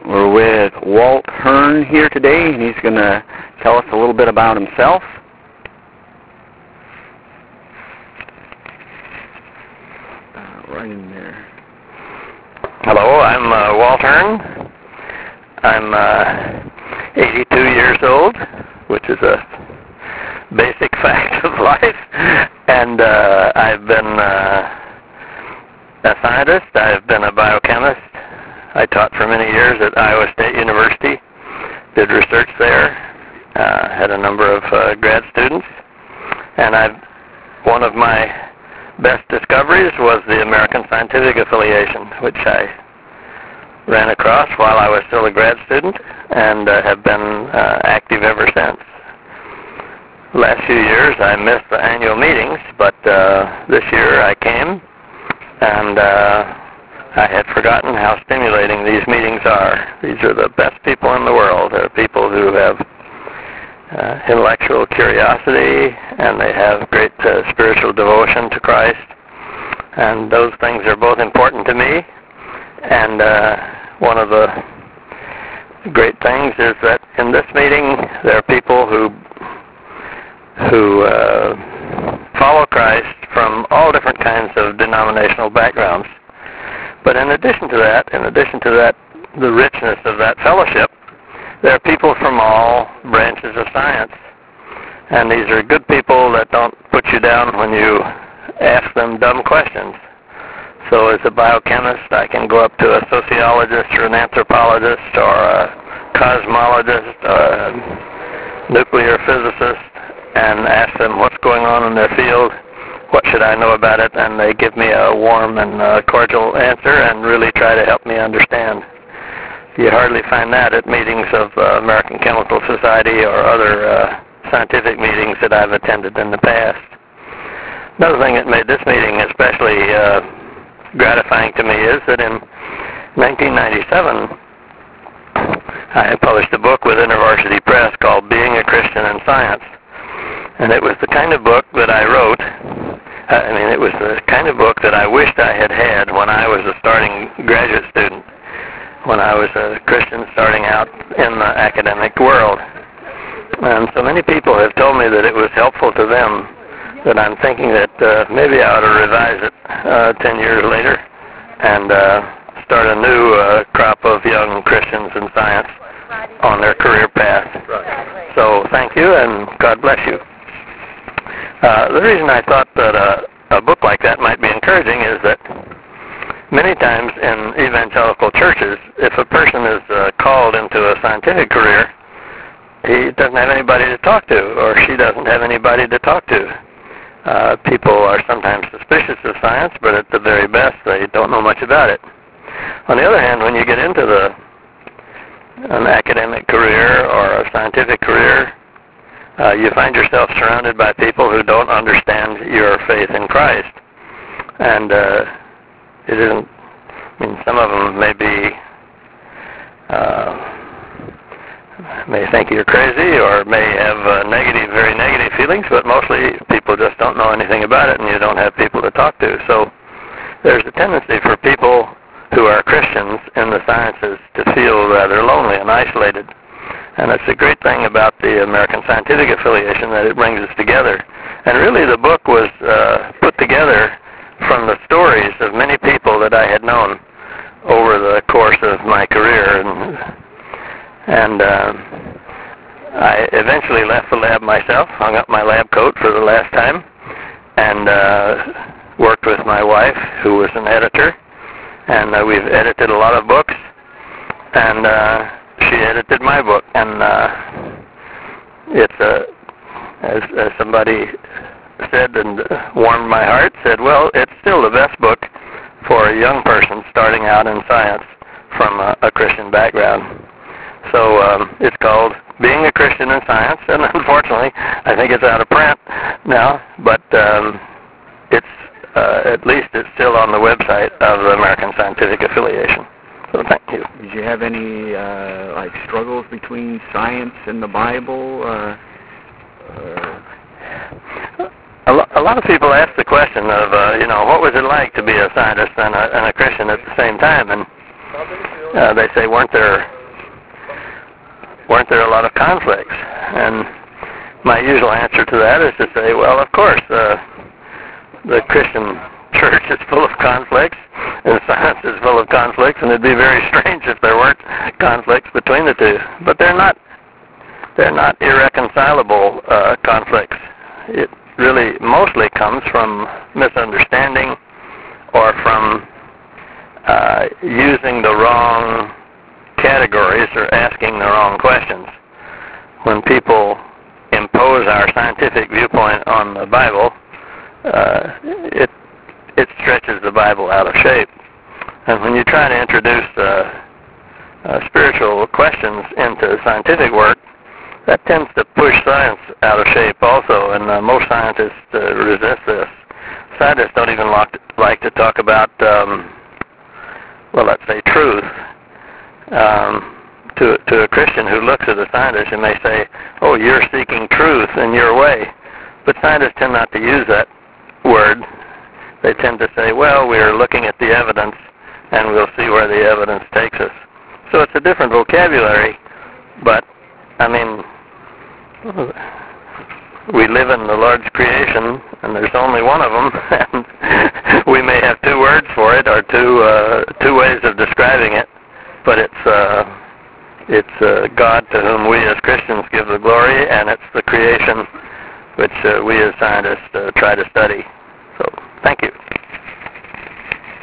We're with Walt Hearn here today, and he's going to tell us a little bit about himself. Right in there. Hello, I'm Walt Hearn. I'm 82 years old, which is a basic fact of life, and I've been a scientist. I've been a biochemist. I taught for many years at Iowa State University, did research there, had a number of grad students, and one of my best discoveries was the American Scientific Affiliation, which I ran across while I was still a grad student and have been active ever since. Last few years I missed the annual meetings, but this year I came, and I had forgotten how stimulating these meetings are. These are the best people in the world. They're people who have intellectual curiosity, and they have great spiritual devotion to Christ. And those things are both important to me. And one of the great things is that in this meeting there are people who follow Christ from all different kinds of denominational backgrounds. But in addition to that, the richness of that fellowship, there are people from all branches of science. And these are good people that don't put you down when you ask them dumb questions. So as a biochemist, I can go up to a sociologist or an anthropologist or a cosmologist or a nuclear physicist and ask them what's going on in their field, what should I know about it, and they give me a warm and cordial answer and really try to help me understand. You hardly find that at meetings of American Chemical Society or other scientific meetings that I've attended in the past. Another thing that made this meeting especially gratifying to me is that in 1997 I published a book with InterVarsity Press called Being a Christian in Science. And it was the kind of book that I wrote. It was the kind of book that I wished I had had when I was a starting graduate student, when I was a Christian starting out in the academic world. And so many people have told me that it was helpful to them, that I'm thinking that maybe I ought to revise it 10 years later and start a new crop of young Christians in science on their career path. So thank you, and God bless you. The reason I thought that a book like that might be encouraging is that many times in evangelical churches, if a person is called into a scientific career, he doesn't have anybody to talk to, or she doesn't have anybody to talk to. People are sometimes suspicious of science, but at the very best, they don't know much about it. On the other hand, when you get into an academic career or a scientific career, you find yourself surrounded by people who don't understand your faith in Christ. And it isn't, some of them may think you're crazy or may have very negative feelings, but mostly people just don't know anything about it and you don't have people to talk to. So there's a tendency for people who are Christians in the sciences to feel rather lonely and isolated. And it's a great thing about the American Scientific Affiliation that it brings us together. And really the book was put together from the stories of many people that I had known over the course of my career. And I eventually left the lab myself, hung up my lab coat for the last time, and worked with my wife, who was an editor. And we've edited a lot of books, and she edited my book. And it's as somebody said and warmed my heart, said, well, it's still the best book for a young person starting out in science from a Christian background. So it's called Being a Christian in Science, and unfortunately, I think it's out of print now, but it's at least it's still on the website of the American Scientific Affiliation. So thank you. Did you have any struggles between science and the Bible? A lot of people ask the question of, what was it like to be a scientist and a Christian at the same time? And they say, weren't there weren't there a lot of conflicts? And my usual answer to that is to say, well, of course, the Christian church is full of conflicts, and science is full of conflicts, and it'd be very strange if there weren't conflicts between the two. But they're not irreconcilable conflicts. It really mostly comes from misunderstanding or from using the wrong categories or asking the wrong questions. When people impose our scientific viewpoint on the Bible, it stretches the Bible out of shape. And when you try to introduce spiritual questions into scientific work, that tends to push science out of shape also, and most scientists resist this. Scientists don't even like to talk about, well, let's say truth. To a Christian who looks at a scientist and may say, oh, you're seeking truth in your way. But scientists tend not to use that word. They tend to say, well, we're looking at the evidence, and we'll see where the evidence takes us. So it's a different vocabulary, but, I mean, we live in the Lord's creation, and there's only one of them, and we may have two words for it or two ways of describing it, but it's God to whom we as Christians give the glory, and it's the creation which we as scientists try to study. So, thank you.